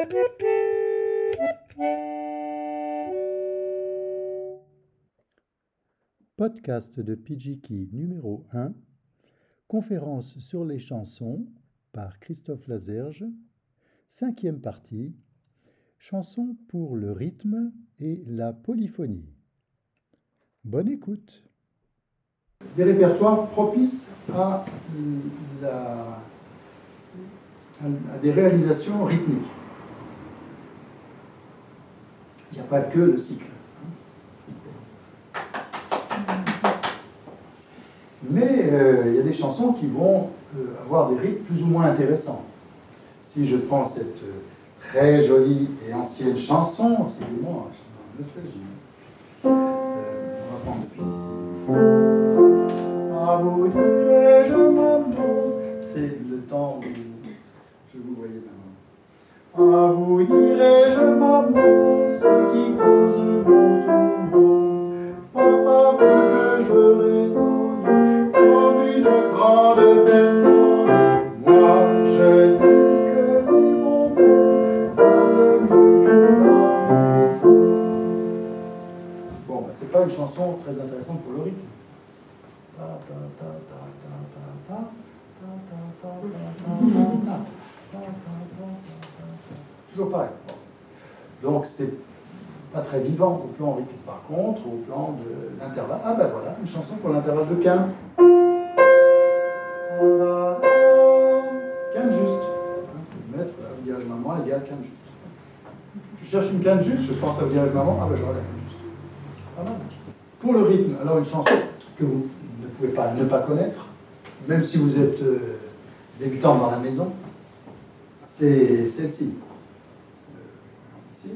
Podcast de Pidgiki numéro 1, conférence sur les chansons par Christophe Lazerge, 5e partie, chansons pour le rythme et la polyphonie. Bonne écoute. Des répertoires propices à des réalisations rythmiques. Il n'y a pas que le cycle. Mais il y a des chansons qui vont avoir des rythmes plus ou moins intéressants. Si je prends cette très jolie et ancienne chanson, c'est évidemment une nostalgie. On va prendre depuis ici. Ah, vous dirai-je maman, c'est le temps où je vous voyais maintenant. Ah, vous dirai-je maman, ce qui cause mon tourment. Papa veut que je raisonne comme une grande personne. Moi, je dis que les bonbons valent mieux que la raison. Bon, c'est pas une chanson très intéressante pour le rythme. Toujours pareil. Bon. Donc c'est pas très vivant au plan rythmique. Par contre, au plan de l'intervalle. Ah ben voilà, une chanson pour l'intervalle de quinte. Quinte juste. Il faut mettre virage maman égale quinte juste. Je cherche une quinte juste, je pense à virage maman, ah ben j'aurai la quinte juste. Pas mal. Pour le rythme, alors une chanson que vous ne pouvez pas ne pas connaître, même si vous êtes débutant dans la maison, c'est celle-ci. Ici.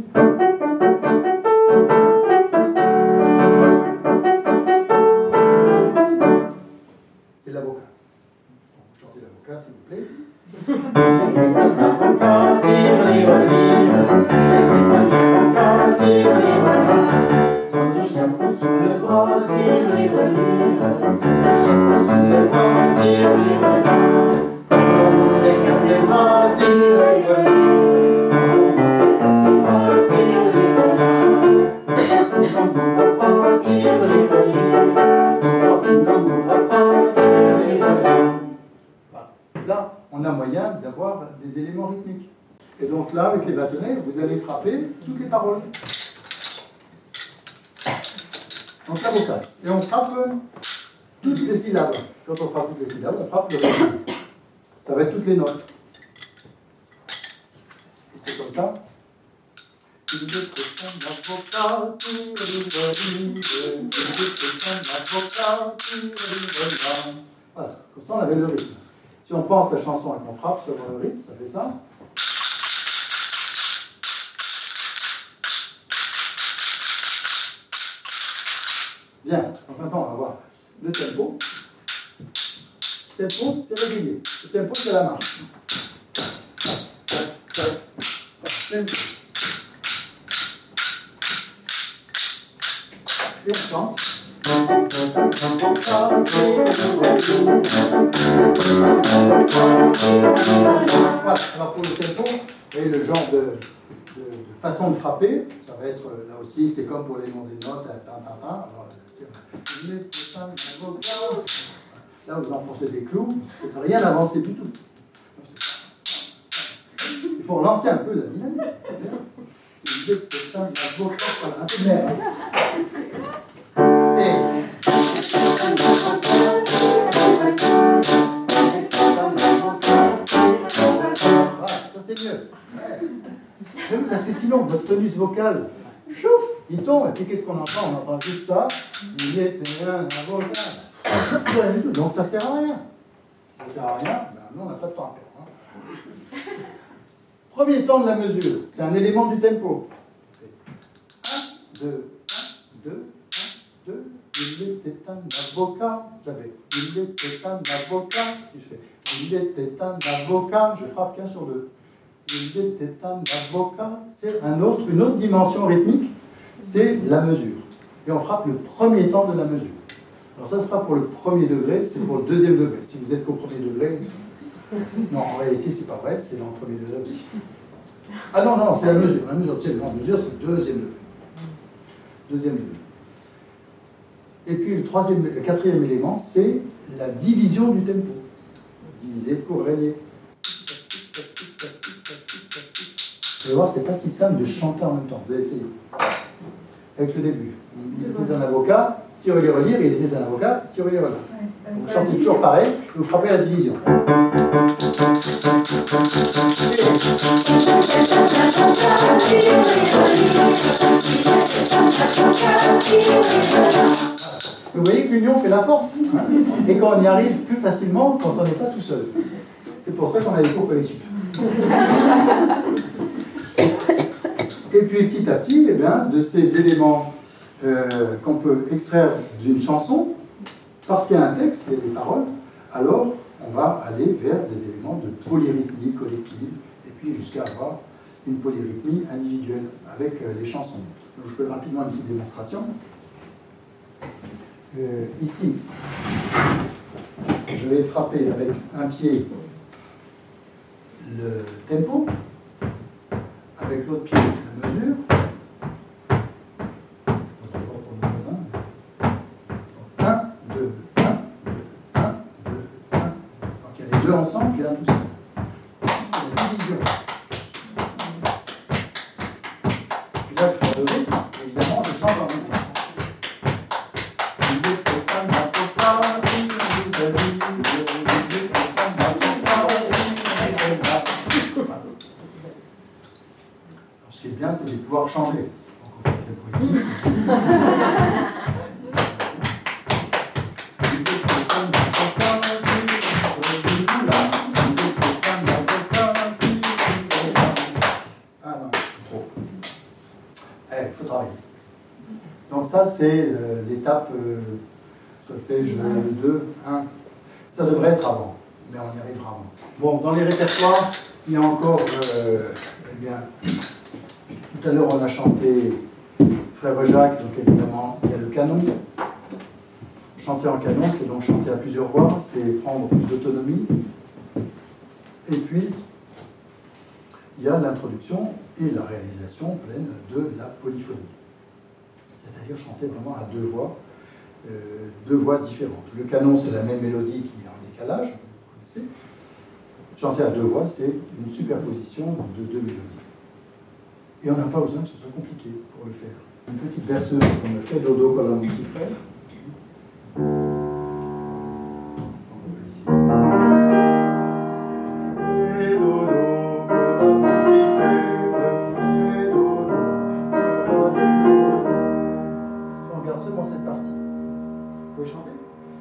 C'est l'avocat. Vous chantez l'avocat, s'il vous plaît. Son du chapeau sous le bras, son du chapeau sous le bras, c'est que c'est moi, là, on a moyen d'avoir des éléments rythmiques. Et donc là, avec les bâtonnets, vous allez frapper toutes les paroles. Donc la vocale. Et on frappe toutes les syllabes. Quand on frappe toutes les syllabes, on frappe le rythme. Ça va être toutes les notes. Et c'est comme ça. Voilà, comme ça on avait le rythme. Si on pense la chanson et qu'on frappe sur le rythme, ça fait ça. Bien, donc maintenant on va voir le tempo. Le tempo, c'est régulier. Le tempo, c'est la marche. Et on chante. Voilà, alors pour le tempo, et le genre de façon de frapper, ça va être, là aussi, c'est comme pour les noms des notes, alors, là, vous enfoncez des clous, vous ne rien avancer du tout. Il faut relancer un peu la dynamique. Un peu de mer. Voilà, ça c'est mieux. Ouais. Parce que sinon, votre tonus vocal, chouf, il tombe, et puis qu'est-ce qu'on entend? On entend juste ça. Il était un avocat. Donc ça sert à rien. Ça sert à rien, ben nous on n'a pas de temps à perdre. Premier temps de la mesure, c'est un élément du tempo. 1, 2, 1, 2, 1, 2. Il était un avocat. J'avais. Il était un avocat. Si je fais. Il était un avocat. Je frappe qu'un sur deux. Il était un avocat. C'est une autre dimension rythmique. C'est la mesure. Et on frappe le premier temps de la mesure. Alors ça, c'est pas pour le premier degré, c'est pour le deuxième degré. Si vous êtes qu'au premier degré, non, en réalité, c'est pas vrai, c'est dans le premier degré aussi. Ah non, non, c'est la mesure. La mesure, tu sais, la mesure, c'est le deuxième degré. Deuxième degré. Et puis le quatrième élément, c'est la division du tempo. Diviser pour régner. Vous allez voir, c'est pas si simple de chanter en même temps. Vous allez essayer. Avec le début. Il était un avocat, qui relire, relire, il était un avocat, qui relire, relire. Vous chantez toujours pareil, et vous frappez la division. Vous voyez que l'union fait la force, hein, et qu'on y arrive plus facilement quand on n'est pas tout seul. C'est pour ça qu'on a des cours collectifs. Et puis petit à petit, eh bien, de ces éléments qu'on peut extraire d'une chanson, parce qu'il y a un texte, il y a des paroles, alors on va aller vers des éléments de polyrythmie collective, et puis jusqu'à avoir une polyrythmie individuelle avec les chansons. Donc, je fais rapidement une petite démonstration. Ici, je vais frapper avec un pied le tempo, avec l'autre pied la mesure. Pour le voisin. 1, 2, 1, 2, 1, 2, 1. Donc il y a les deux ensemble, puis un tout seul. La division. Puis là, je fais un rythme, évidemment, je chante en même temps. Ce qui est bien, c'est de pouvoir changer. Donc on fait le tempo ici. Ah non, c'est trop. Il faut travailler. Donc ça, c'est l'étape solfège 2, 1. Ça devrait être avant, mais on y arrivera avant. Bon, dans les répertoires, il y a encore, eh bien, tout à l'heure on a chanté Frère Jacques, donc évidemment il y a le canon. Chanter en canon, c'est donc chanter à plusieurs voix, c'est prendre plus d'autonomie. Et puis, il y a l'introduction et la réalisation pleine de la polyphonie. C'est-à-dire chanter vraiment à deux voix différentes. Le canon, c'est la même mélodie qui est en décalage, vous connaissez. Chanter à deux voix, c'est une superposition de deux mélodies. Et on n'a pas besoin que ce soit compliqué pour le faire. Une petite berceuse comme le fait Dodo comme un petit frère. On regarde seulement cette partie. Vous pouvez chanter?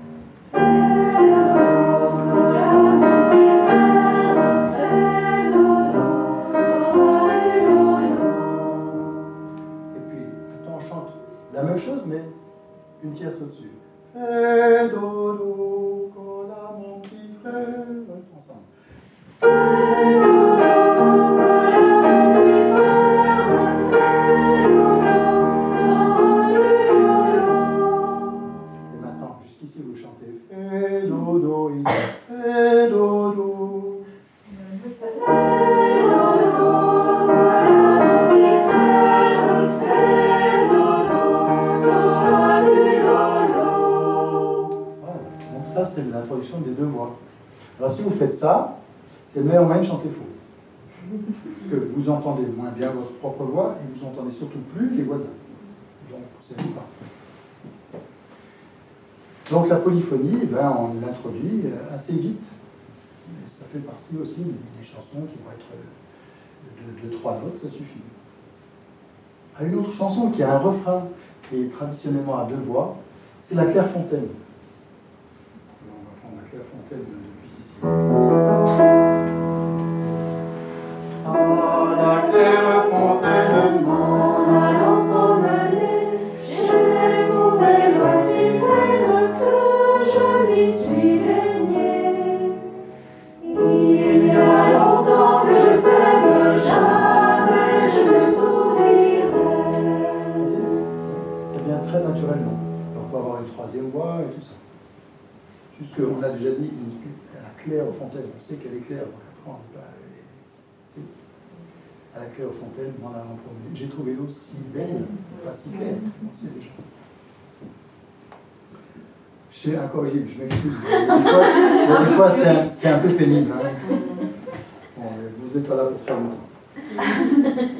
La même chose, mais une tierce au-dessus. Fais dodo, cola mon petit frère. Ensemble. Et maintenant, jusqu'ici, vous chantez. Fais dodo, ici. Fais dodo. Ça, c'est l'introduction des deux voix. Alors, si vous faites ça, c'est le meilleur moyen de chanter faux. Que vous entendez moins bien votre propre voix et vous entendez surtout plus les voisins. Donc, c'est pas. Donc, la polyphonie, ben, on l'introduit assez vite. Et ça fait partie aussi des chansons qui vont être de 3 notes, ça suffit. À une autre chanson qui a un refrain qui est traditionnellement à 2 voix, c'est la Clairefontaine. Fontaine depuis ici. Ah, la Clairefontaine, m'en allant promener, j'ai trouvé l'eau si claire que je m'y suis baignée. Il y a longtemps que je t'aime, jamais je ne t'oublierai. Ça vient très naturellement. On peut avoir une 3e voix et tout ça. Puisqu'on a déjà dit la Clairefontaine, on sait qu'elle est claire, donc après on peut à la Clairefontaine, m'en allant promener. J'ai trouvé l'eau si belle, pas si claire, on sait déjà. C'est incorrigible, je m'excuse. Des fois c'est un peu pénible. Hein. Bon, vous n'êtes pas là pour faire longtemps.